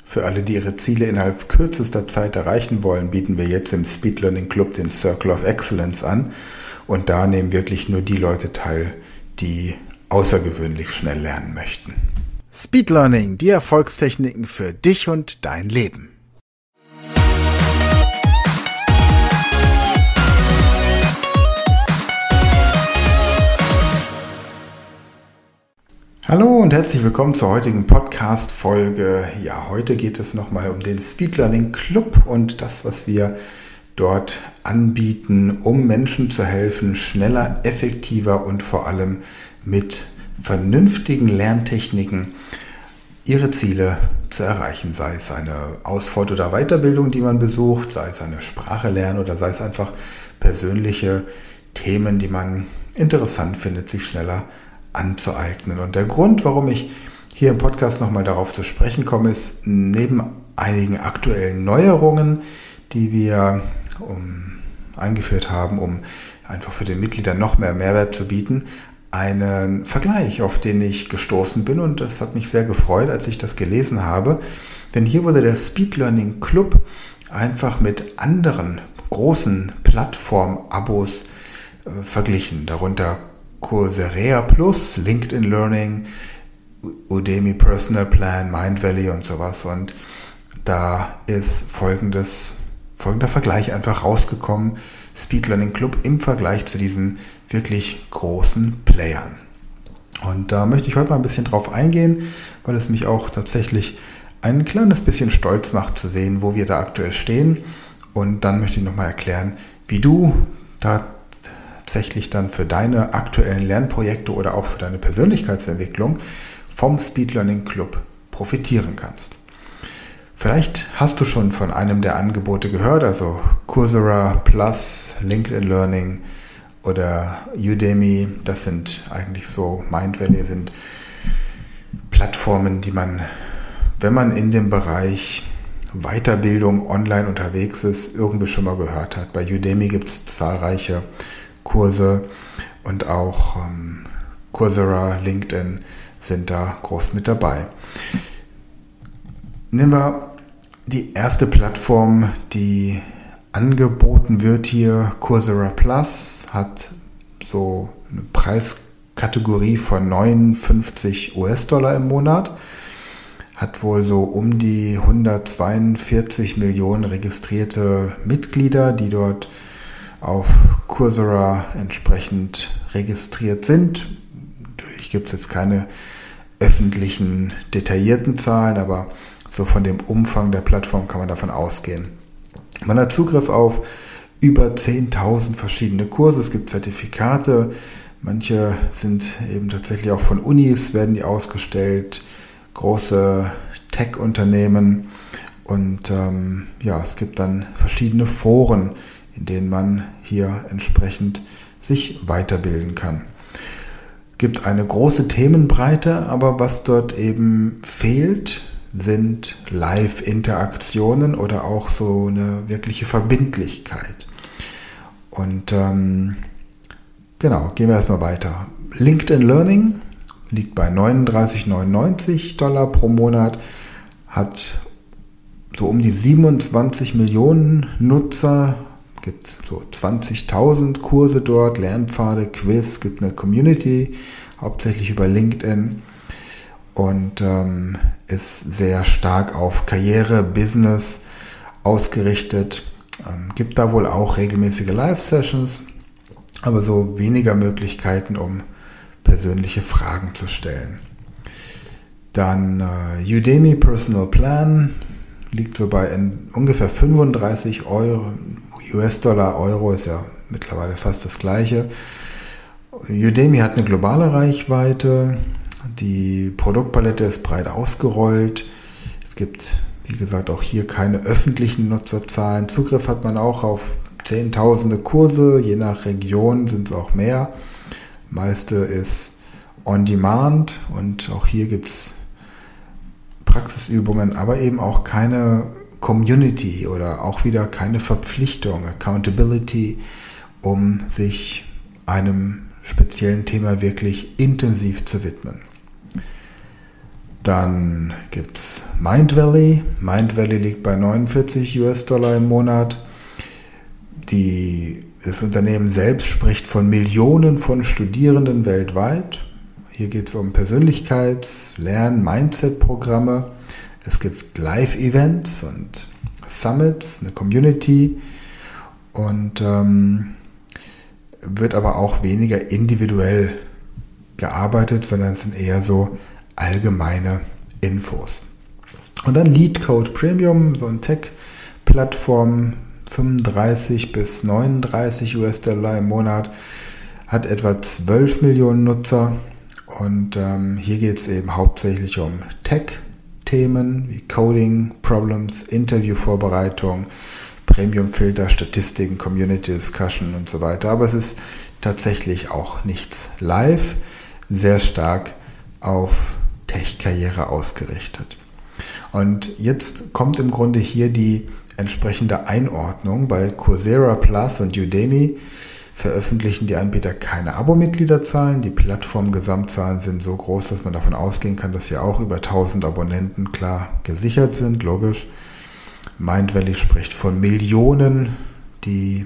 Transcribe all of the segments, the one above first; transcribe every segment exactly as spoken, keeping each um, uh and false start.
Für alle, die ihre Ziele innerhalb kürzester Zeit erreichen wollen, bieten wir jetzt im Speed Learning Club den Circle of Excellence an. Und da nehmen wirklich nur die Leute teil, die außergewöhnlich schnell lernen möchten. Speed Learning, die Erfolgstechniken für dich und dein Leben. Hallo und herzlich willkommen zur heutigen Podcast-Folge. Ja, heute geht es nochmal um den Speed Learning Club und das, was wir dort anbieten, um Menschen zu helfen, schneller, effektiver und vor allem mit vernünftigen Lerntechniken ihre Ziele zu erreichen. Sei es eine Ausfort- oder Weiterbildung, die man besucht, sei es eine Sprache lernen oder sei es einfach persönliche Themen, die man interessant findet, sich schneller anzueignen. Und der Grund, warum ich hier im Podcast nochmal darauf zu sprechen komme, ist neben einigen aktuellen Neuerungen, die wir um, eingeführt haben, um einfach für den Mitgliedern noch mehr Mehrwert zu bieten, einen Vergleich, auf den ich gestoßen bin, und das hat mich sehr gefreut, als ich das gelesen habe, denn hier wurde der Speed Learning Club einfach mit anderen großen Plattform-Abos äh, verglichen, darunter Coursera Plus, LinkedIn Learning, Udemy Personal Plan, Mindvalley und sowas. Und da ist folgendes, folgender Vergleich einfach rausgekommen. Speed Learning Club im Vergleich zu diesen wirklich großen Playern. Und da möchte ich heute mal ein bisschen drauf eingehen, weil es mich auch tatsächlich ein kleines bisschen stolz macht zu sehen, wo wir da aktuell stehen. Und dann möchte ich nochmal erklären, wie du da tatsächlich dann für deine aktuellen Lernprojekte oder auch für deine Persönlichkeitsentwicklung vom Speed Learning Club profitieren kannst. Vielleicht hast du schon von einem der Angebote gehört, also Coursera Plus, LinkedIn Learning oder Udemy. Das sind eigentlich so, Mindvalley sind Plattformen, die man, wenn man in dem Bereich Weiterbildung online unterwegs ist, irgendwie schon mal gehört hat. Bei Udemy gibt es zahlreiche Kurse und auch ähm, Coursera, LinkedIn sind da groß mit dabei. Nehmen wir die erste Plattform, die angeboten wird hier. Coursera Plus hat so eine Preiskategorie von neunundfünfzig US-Dollar im Monat, hat wohl so um die hundertzweiundvierzig Millionen registrierte Mitglieder, die dort auf Coursera entsprechend registriert sind. Natürlich gibt es jetzt keine öffentlichen, detaillierten Zahlen, aber so von dem Umfang der Plattform kann man davon ausgehen. Man hat Zugriff auf über zehntausend verschiedene Kurse, es gibt Zertifikate, manche sind eben tatsächlich auch von Unis, werden die ausgestellt, große Tech-Unternehmen und ähm, ja, es gibt dann verschiedene Foren, in denen man hier entsprechend sich weiterbilden kann. Es gibt eine große Themenbreite, aber was dort eben fehlt, sind Live-Interaktionen oder auch so eine wirkliche Verbindlichkeit. Und ähm, genau, gehen wir erstmal weiter. LinkedIn Learning liegt bei neununddreißig neunundneunzig Dollar pro Monat, hat so um die siebenundzwanzig Millionen Nutzer, gibt so zwanzigtausend Kurse dort, Lernpfade, Quiz, gibt eine Community, hauptsächlich über LinkedIn und ähm, ist sehr stark auf Karriere, Business ausgerichtet, ähm, gibt da wohl auch regelmäßige Live-Sessions, aber so weniger Möglichkeiten, um persönliche Fragen zu stellen. Dann äh, Udemy Personal Plan liegt so bei in ungefähr fünfunddreißig Euro, U S-Dollar, Euro ist ja mittlerweile fast das gleiche. Udemy hat eine globale Reichweite, die Produktpalette ist breit ausgerollt, es gibt, wie gesagt, auch hier keine öffentlichen Nutzerzahlen. Zugriff hat man auch auf zehntausende Kurse, je nach Region sind es auch mehr. Meiste ist on demand und auch hier gibt es Praxisübungen, aber eben auch keine Community oder auch wieder keine Verpflichtung, Accountability, um sich einem speziellen Thema wirklich intensiv zu widmen. Dann gibt es Mindvalley. Mindvalley liegt bei neunundvierzig US-Dollar im Monat. Die, das Unternehmen selbst spricht von Millionen von Studierenden weltweit. Hier geht es um Persönlichkeits-, Lern-, Mindset-Programme. Es gibt Live-Events und Summits, eine Community und ähm, wird aber auch weniger individuell gearbeitet, sondern es sind eher so allgemeine Infos. Und dann LeetCode Premium, so eine Tech-Plattform, fünfunddreißig bis neununddreißig US-Dollar im Monat, hat etwa zwölf Millionen Nutzer und ähm, hier geht es eben hauptsächlich um Tech-Themen wie Coding, Problems, Interviewvorbereitung, Premium-Filter, Statistiken, Community Discussion und so weiter. Aber es ist tatsächlich auch nichts live, sehr stark auf Tech-Karriere ausgerichtet. Und jetzt kommt im Grunde hier die entsprechende Einordnung. Bei Coursera Plus und Udemy veröffentlichen die Anbieter keine Abo-Mitgliederzahlen. Die Plattform-Gesamtzahlen sind so groß, dass man davon ausgehen kann, dass hier auch über tausend Abonnenten klar gesichert sind, logisch. Mindvalley spricht von Millionen, die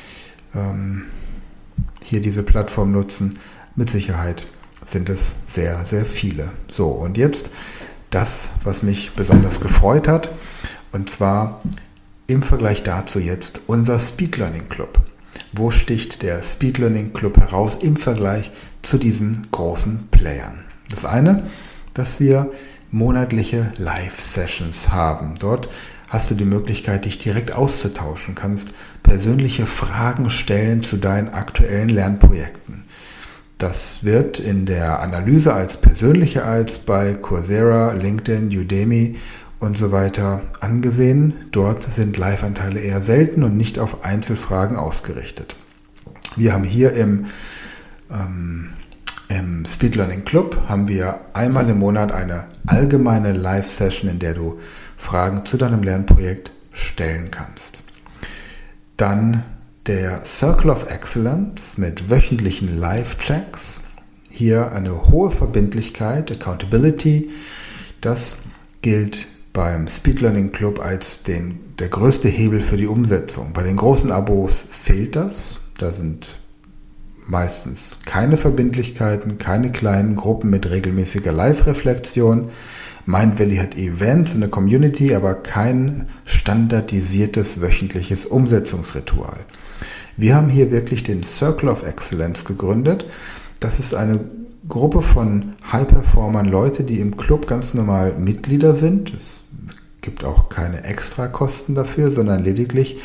ähm, hier diese Plattform nutzen. Mit Sicherheit sind es sehr, sehr viele. So, und jetzt das, was mich besonders gefreut hat, und zwar im Vergleich dazu jetzt unser Speed Learning Club. Wo sticht der Speed Learning Club heraus im Vergleich zu diesen großen Playern? Das eine, dass wir monatliche Live-Sessions haben. Dort hast du die Möglichkeit, dich direkt auszutauschen, kannst persönliche Fragen stellen zu deinen aktuellen Lernprojekten. Das wird in der Analyse als persönlicher als bei Coursera, LinkedIn, Udemy und so weiter angesehen. Dort sind Live-Anteile eher selten und nicht auf Einzelfragen ausgerichtet. Wir haben hier im, ähm, im Speed Learning Club haben wir einmal im Monat eine allgemeine Live-Session, in der du Fragen zu deinem Lernprojekt stellen kannst. Dann der Circle of Excellence mit wöchentlichen Live-Checks. Hier eine hohe Verbindlichkeit, Accountability. Das gilt beim Speed Learning Club als den, der größte Hebel für die Umsetzung. Bei den großen Abos fehlt das. Da sind meistens keine Verbindlichkeiten, keine kleinen Gruppen mit regelmäßiger Live-Reflexion. Mindvalley hat Events und eine Community, aber kein standardisiertes wöchentliches Umsetzungsritual. Wir haben hier wirklich den Circle of Excellence gegründet. Das ist eine Gruppe von High-Performern, Leute, die im Club ganz normal Mitglieder sind. Es gibt auch keine Extrakosten dafür, sondern lediglich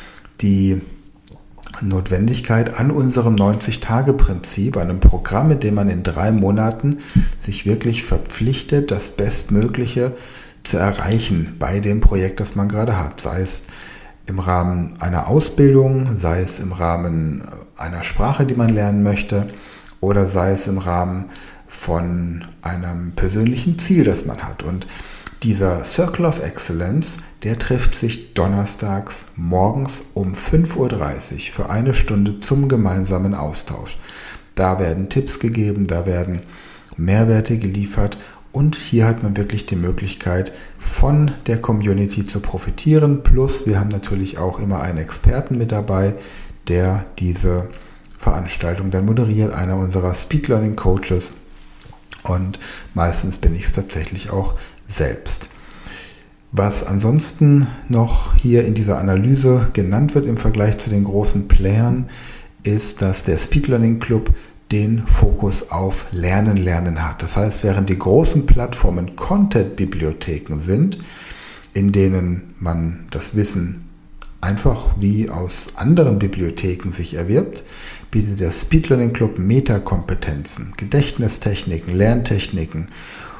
die Notwendigkeit an unserem neunzig-Tage-Prinzip, einem Programm, mit dem man in drei Monaten sich wirklich verpflichtet, das Bestmögliche zu erreichen bei dem Projekt, das man gerade hat. Sei es im Rahmen einer Ausbildung, sei es im Rahmen einer Sprache, die man lernen möchte, oder sei es im Rahmen von einem persönlichen Ziel, das man hat. Und dieser Circle of Excellence, der trifft sich donnerstags morgens um fünf Uhr dreißig für eine Stunde zum gemeinsamen Austausch. Da werden Tipps gegeben, da werden Mehrwerte geliefert und hier hat man wirklich die Möglichkeit, von der Community zu profitieren. Plus wir haben natürlich auch immer einen Experten mit dabei, der diese Veranstaltung dann moderiert, einer unserer Speed Learning Coaches, und meistens bin ich es tatsächlich auch selbst. Was ansonsten noch hier in dieser Analyse genannt wird im Vergleich zu den großen Playern, ist, dass der Speed Learning Club den Fokus auf Lernen, Lernen hat. Das heißt, während die großen Plattformen Content-Bibliotheken sind, in denen man das Wissen einfach wie aus anderen Bibliotheken sich erwirbt, bietet der Speed Learning Club Metakompetenzen, Gedächtnistechniken, Lerntechniken,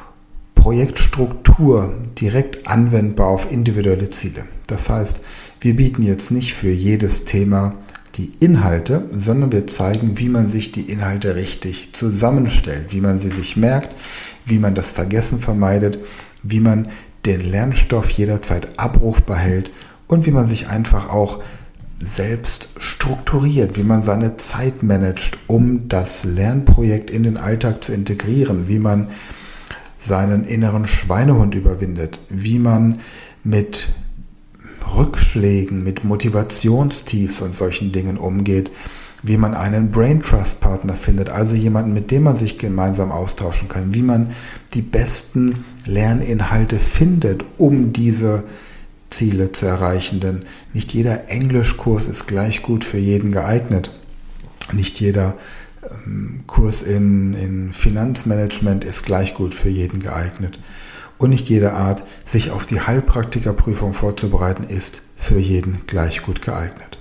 Projektstruktur direkt anwendbar auf individuelle Ziele. Das heißt, wir bieten jetzt nicht für jedes Thema die Inhalte, sondern wir zeigen, wie man sich die Inhalte richtig zusammenstellt, wie man sie sich merkt, wie man das Vergessen vermeidet, wie man den Lernstoff jederzeit abrufbar hält und wie man sich einfach auch selbst strukturiert, wie man seine Zeit managt, um das Lernprojekt in den Alltag zu integrieren, wie man seinen inneren Schweinehund überwindet, wie man mit Rückschlägen, mit Motivationstiefs und solchen Dingen umgeht, wie man einen Brain Trust Partner findet, also jemanden, mit dem man sich gemeinsam austauschen kann, wie man die besten Lerninhalte findet, um diese Ziele zu erreichen. Denn nicht jeder Englischkurs ist gleich gut für jeden geeignet. Nicht jeder ähm, Kurs in, in Finanzmanagement ist gleich gut für jeden geeignet. Und nicht jede Art, sich auf die Heilpraktikerprüfung vorzubereiten, ist für jeden gleich gut geeignet.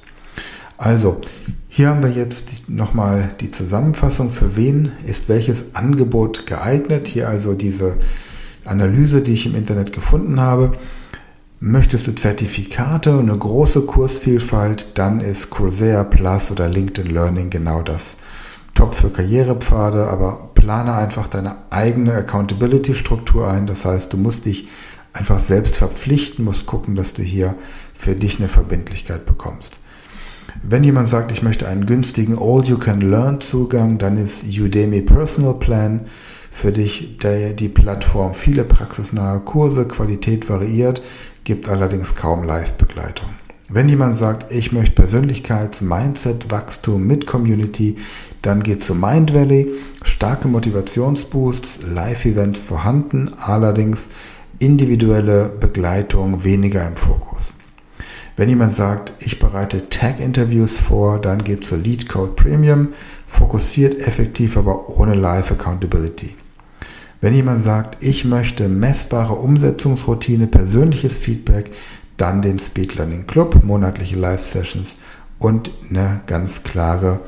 Also, hier haben wir jetzt nochmal die Zusammenfassung, für wen ist welches Angebot geeignet. Hier also diese Analyse, die ich im Internet gefunden habe. Möchtest du Zertifikate und eine große Kursvielfalt, dann ist Coursera Plus oder LinkedIn Learning genau das. Top für Karrierepfade, aber plane einfach deine eigene Accountability-Struktur ein. Das heißt, du musst dich einfach selbst verpflichten, musst gucken, dass du hier für dich eine Verbindlichkeit bekommst. Wenn jemand sagt, ich möchte einen günstigen All-You-Can-Learn-Zugang, dann ist Udemy Personal Plan für dich die Plattform. Viele praxisnahe Kurse, Qualität variiert, gibt allerdings kaum Live-Begleitung. Wenn jemand sagt, ich möchte Persönlichkeits-, Mindset, Wachstum mit Community, dann geht zu Mindvalley, starke Motivationsboosts, Live-Events vorhanden, allerdings individuelle Begleitung weniger im Fokus. Wenn jemand sagt, ich bereite Tag-Interviews vor, dann geht zu LeetCode Premium, fokussiert, effektiv, aber ohne Live-Accountability. Wenn jemand sagt, ich möchte messbare Umsetzungsroutine, persönliches Feedback, dann den Speed Learning Club, monatliche Live-Sessions und eine ganz klare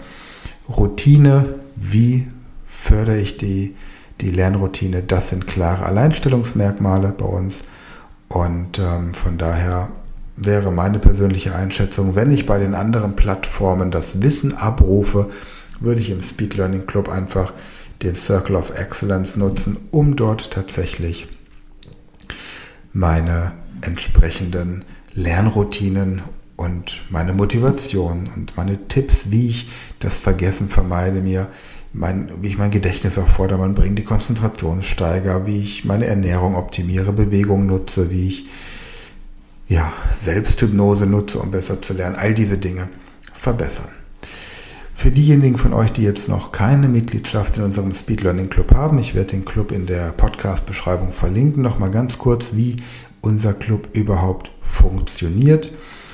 Routine, wie fördere ich die, die Lernroutine. Das sind klare Alleinstellungsmerkmale bei uns und ähm, von daher wäre meine persönliche Einschätzung, wenn ich bei den anderen Plattformen das Wissen abrufe, würde ich im Speed Learning Club einfach den Circle of Excellence nutzen, um dort tatsächlich meine entsprechenden Lernroutinen und meine Motivation und meine Tipps, wie ich das Vergessen vermeide, mir mein, wie ich mein Gedächtnis auf Vordermann bringe, die Konzentration steigere, wie ich meine Ernährung optimiere, Bewegung nutze, wie ich ja, Selbsthypnose nutze, um besser zu lernen, all diese Dinge verbessern. Für diejenigen von euch, die jetzt noch keine Mitgliedschaft in unserem Speed Learning Club haben, ich werde den Club in der Podcast-Beschreibung verlinken, nochmal ganz kurz, wie unser Club überhaupt funktioniert.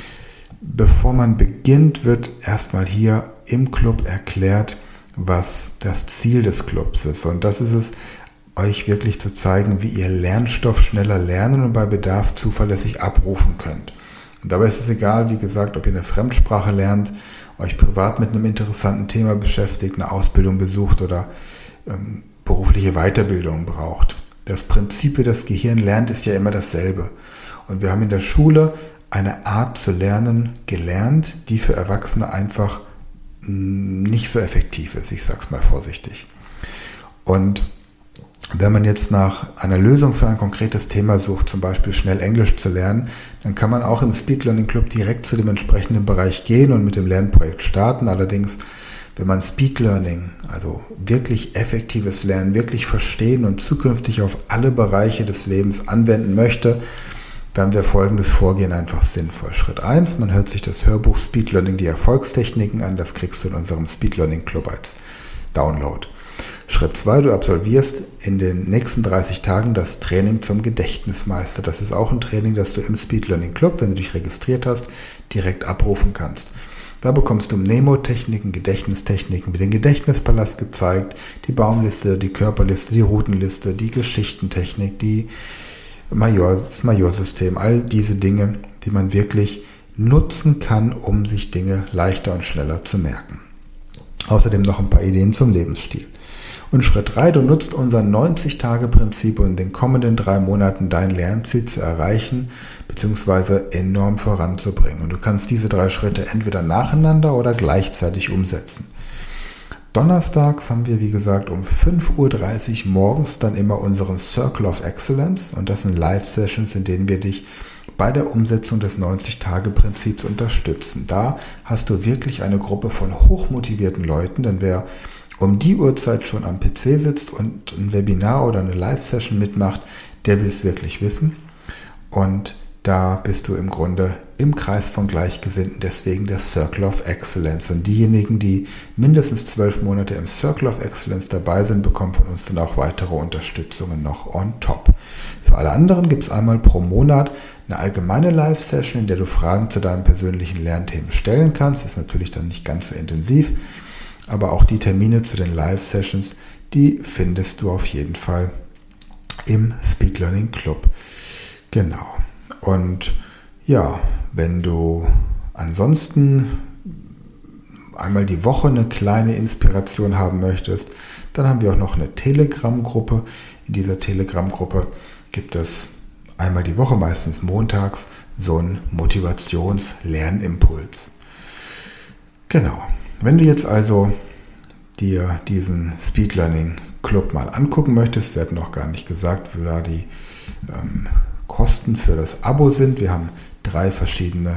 Bevor man beginnt, wird erstmal hier im Club erklärt, was das Ziel des Clubs ist. Und das ist es, euch wirklich zu zeigen, wie ihr Lernstoff schneller lernen und bei Bedarf zuverlässig abrufen könnt. Und dabei ist es egal, wie gesagt, ob ihr eine Fremdsprache lernt, euch privat mit einem interessanten Thema beschäftigt, eine Ausbildung besucht oder ähm, berufliche Weiterbildung braucht. Das Prinzip, wie das Gehirn lernt, ist ja immer dasselbe. Und wir haben in der Schule eine Art zu lernen gelernt, die für Erwachsene einfach nicht so effektiv ist. Ich sage es mal vorsichtig. Und wenn man jetzt nach einer Lösung für ein konkretes Thema sucht, zum Beispiel schnell Englisch zu lernen, dann kann man auch im Speed Learning Club direkt zu dem entsprechenden Bereich gehen und mit dem Lernprojekt starten. Allerdings, wenn man Speed Learning, also wirklich effektives Lernen, wirklich verstehen und zukünftig auf alle Bereiche des Lebens anwenden möchte, dann wäre folgendes Vorgehen einfach sinnvoll. Schritt eins, man hört sich das Hörbuch Speed Learning, die Erfolgstechniken an, das kriegst du in unserem Speed Learning Club als Download. Schritt zwei, du absolvierst in den nächsten dreißig Tagen das Training zum Gedächtnismeister. Das ist auch ein Training, das du im Speed Learning Club, wenn du dich registriert hast, direkt abrufen kannst. Da bekommst du Mnemotechniken, Gedächtnistechniken wie den Gedächtnispalast gezeigt, die Baumliste, die Körperliste, die Routenliste, die Geschichtentechnik, die Major, das Majorsystem, all diese Dinge, die man wirklich nutzen kann, um sich Dinge leichter und schneller zu merken. Außerdem noch ein paar Ideen zum Lebensstil. Und Schritt drei, du nutzt unser neunzig-Tage-Prinzip, um in den kommenden drei Monaten dein Lernziel zu erreichen bzw. enorm voranzubringen. Und du kannst diese drei Schritte entweder nacheinander oder gleichzeitig umsetzen. Donnerstags haben wir, wie gesagt, um fünf Uhr dreißig morgens dann immer unseren Circle of Excellence. Und das sind Live-Sessions, in denen wir dich bei der Umsetzung des neunzig-Tage-Prinzips unterstützen. Da hast du wirklich eine Gruppe von hochmotivierten Leuten, denn wer um die Uhrzeit schon am P C sitzt und ein Webinar oder eine Live-Session mitmacht, der will es wirklich wissen. Und da bist du im Grunde im Kreis von Gleichgesinnten, deswegen der Circle of Excellence. Und diejenigen, die mindestens zwölf Monate im Circle of Excellence dabei sind, bekommen von uns dann auch weitere Unterstützungen noch on top. Für alle anderen gibt es einmal pro Monat eine allgemeine Live-Session, in der du Fragen zu deinen persönlichen Lernthemen stellen kannst. Das ist natürlich dann nicht ganz so intensiv, aber auch die Termine zu den Live-Sessions, die findest du auf jeden Fall im Speed Learning Club. Genau. Und ja, wenn du ansonsten einmal die Woche eine kleine Inspiration haben möchtest, dann haben wir auch noch eine Telegram-Gruppe. In dieser Telegram-Gruppe gibt es einmal die Woche, meistens montags, so einen Motivations-Lernimpuls. Genau. Wenn du jetzt also dir diesen Speed Learning Club mal angucken möchtest, wir hatten noch gar nicht gesagt, wie da die ähm, Kosten für das Abo sind. Wir haben drei verschiedene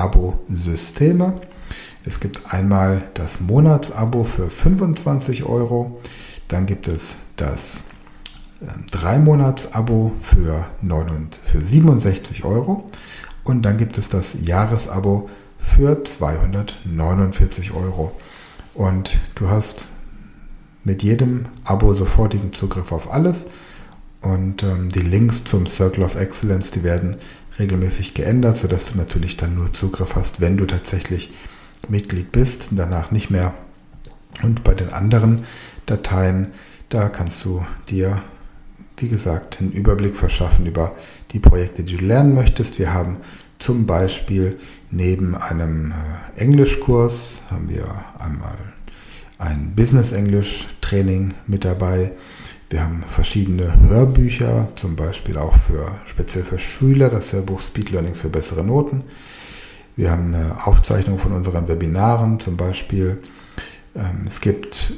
Abo-Systeme. Es gibt einmal das Monatsabo für fünfundzwanzig Euro, dann gibt es das äh, Drei-Monats-Abo für, für siebenundsechzig Euro und dann gibt es das Jahresabo für zweihundertneunundvierzig Euro. Und du hast mit jedem Abo sofortigen Zugriff auf alles. Und ähm, die Links zum Circle of Excellence, die werden regelmäßig geändert, sodass du natürlich dann nur Zugriff hast, wenn du tatsächlich Mitglied bist, danach nicht mehr. Und bei den anderen Dateien, da kannst du dir, wie gesagt, einen Überblick verschaffen über die Projekte, die du lernen möchtest. Wir haben zum Beispiel neben einem äh, Englischkurs, haben wir einmal ein Business-Englisch-Training mit dabei. Wir haben verschiedene Hörbücher, zum Beispiel auch für speziell für Schüler, das Hörbuch Speed Learning für bessere Noten. Wir haben eine Aufzeichnung von unseren Webinaren, zum Beispiel. Ähm, es gibt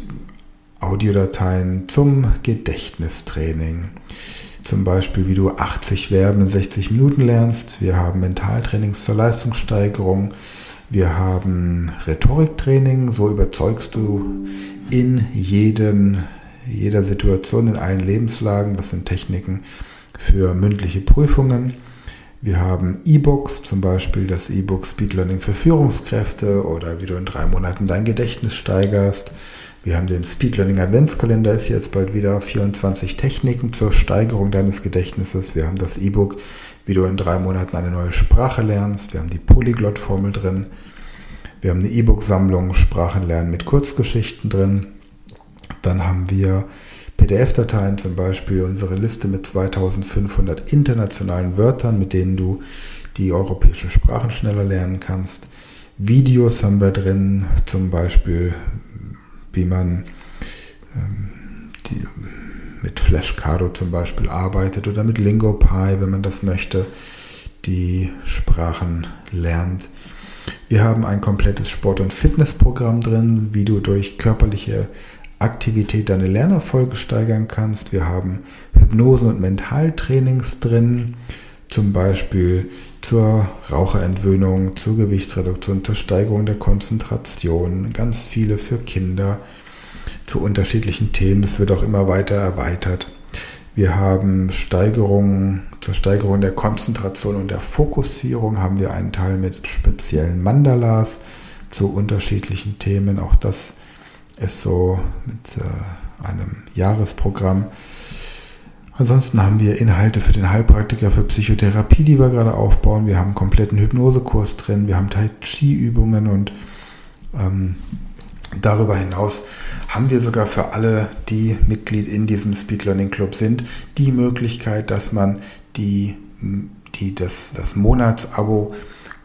Audiodateien zum Gedächtnistraining, zum Beispiel wie du achtzig Verben in sechzig Minuten lernst. Wir haben Mentaltrainings zur Leistungssteigerung. Wir haben Rhetoriktraining, so überzeugst du in jedem jeder Situation, in allen Lebenslagen. Das sind Techniken für mündliche Prüfungen. Wir haben E-Books, zum Beispiel das E-Book Speed Learning für Führungskräfte oder wie du in drei Monaten dein Gedächtnis steigerst. Wir haben den Speed Learning Adventskalender, ist jetzt bald wieder vierundzwanzig Techniken zur Steigerung deines Gedächtnisses. Wir haben das E-Book, wie du in drei Monaten eine neue Sprache lernst. Wir haben die Polyglot-Formel drin. Wir haben eine E-Book-Sammlung, Sprachenlernen mit Kurzgeschichten drin. Dann haben wir P D F-Dateien, zum Beispiel unsere Liste mit zweitausendfünfhundert internationalen Wörtern, mit denen du die europäischen Sprachen schneller lernen kannst. Videos haben wir drin, zum Beispiel wie man ähm, die, mit Flashcardo zum Beispiel arbeitet oder mit LingoPie, wenn man das möchte, die Sprachen lernt. Wir haben ein komplettes Sport- und Fitnessprogramm drin, wie du durch körperliche Aktivität deine Lernerfolge steigern kannst. Wir haben Hypnosen und Mentaltrainings drin, zum Beispiel zur Raucherentwöhnung, zur Gewichtsreduktion, zur Steigerung der Konzentration, ganz viele für Kinder, zu unterschiedlichen Themen. Das wird auch immer weiter erweitert. Wir haben Steigerung, zur Steigerung der Konzentration und der Fokussierung haben wir einen Teil mit speziellen Mandalas zu unterschiedlichen Themen. Auch das ist so mit äh, einem Jahresprogramm. Ansonsten haben wir Inhalte für den Heilpraktiker für Psychotherapie, die wir gerade aufbauen. Wir haben einen kompletten Hypnosekurs drin. Wir haben Tai Chi Übungen und ähm, darüber hinaus haben wir sogar für alle, die Mitglied in diesem Speed Learning Club sind, die Möglichkeit, dass man die, die das, das Monatsabo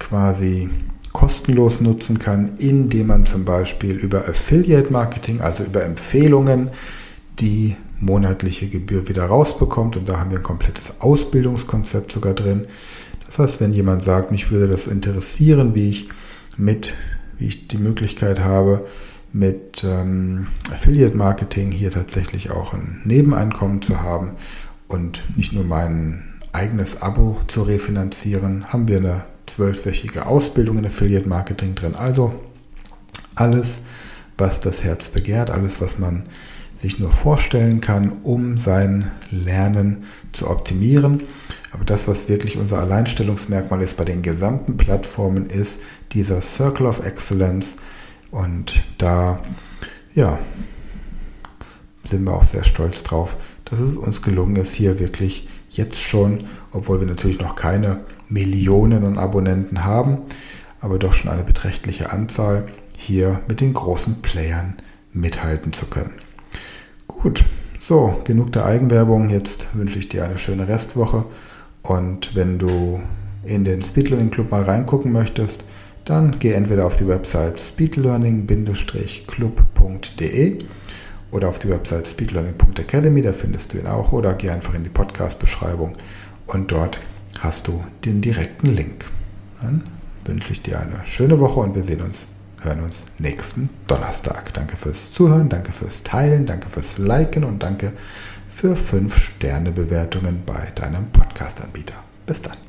quasi kostenlos nutzen kann, indem man zum Beispiel über Affiliate Marketing, also über Empfehlungen, die monatliche Gebühr wieder rausbekommt. Und da haben wir ein komplettes Ausbildungskonzept sogar drin. Das heißt, wenn jemand sagt, mich würde das interessieren, wie ich mit, wie ich die Möglichkeit habe, mit ähm, Affiliate Marketing hier tatsächlich auch ein Nebeneinkommen zu haben und nicht nur mein eigenes Abo zu refinanzieren, haben wir eine zwölfwöchige Ausbildung in Affiliate Marketing drin. Also alles, was das Herz begehrt, alles, was man sich nur vorstellen kann, um sein Lernen zu optimieren. Aber das, was wirklich unser Alleinstellungsmerkmal ist bei den gesamten Plattformen, ist dieser Circle of Excellence. Und da, ja, sind wir auch sehr stolz drauf, dass es uns gelungen ist, hier wirklich jetzt schon, obwohl wir natürlich noch keine Millionen an Abonnenten haben, aber doch schon eine beträchtliche Anzahl, hier mit den großen Playern mithalten zu können. Gut, so, genug der Eigenwerbung. Jetzt wünsche ich dir eine schöne Restwoche. Und wenn du in den Speed Learning Club mal reingucken möchtest, dann geh entweder auf die Website speedlearning club punkt de oder auf die Website speedlearning punkt academy, da findest du ihn auch, oder geh einfach in die Podcast-Beschreibung und dort hast du den direkten Link. Dann wünsche ich dir eine schöne Woche und wir sehen uns, hören uns nächsten Donnerstag. Danke fürs Zuhören, danke fürs Teilen, danke fürs Liken und danke für fünf Sterne Bewertungen bei deinem Podcast-Anbieter. Bis dann.